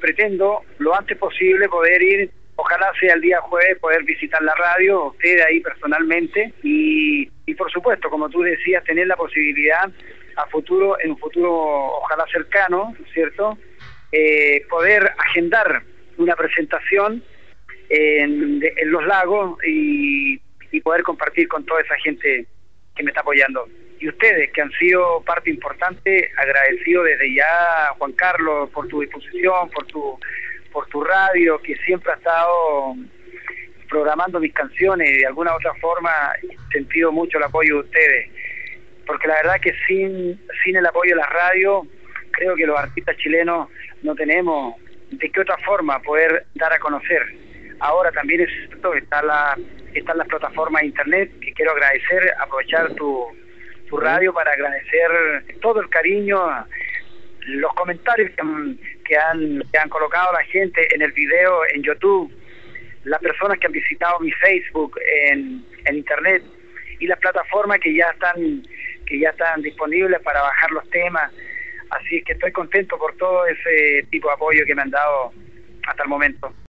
pretendo lo antes posible poder ir, ojalá sea el día jueves, poder visitar la radio, ustedes ahí personalmente, y por supuesto, como tú decías, tener la posibilidad en un futuro ojalá cercano, ¿cierto?, poder agendar una presentación en Los Lagos y poder compartir con toda esa gente que me está apoyando. Y ustedes, que han sido parte importante, agradecido desde ya, Juan Carlos, por tu disposición, por tu radio, que siempre ha estado programando mis canciones, y de alguna u otra forma he sentido mucho el apoyo de ustedes, porque la verdad que sin el apoyo de la radio, creo que los artistas chilenos no tenemos de qué otra forma poder dar a conocer. Ahora también es cierto que están las plataformas de internet, que quiero agradecer, aprovechar tu radio para agradecer todo el cariño, los comentarios que han colocado la gente en el video en YouTube, las personas que han visitado mi Facebook en internet, y las plataformas que ya están disponibles para bajar los temas. Así que estoy contento por todo ese tipo de apoyo que me han dado hasta el momento.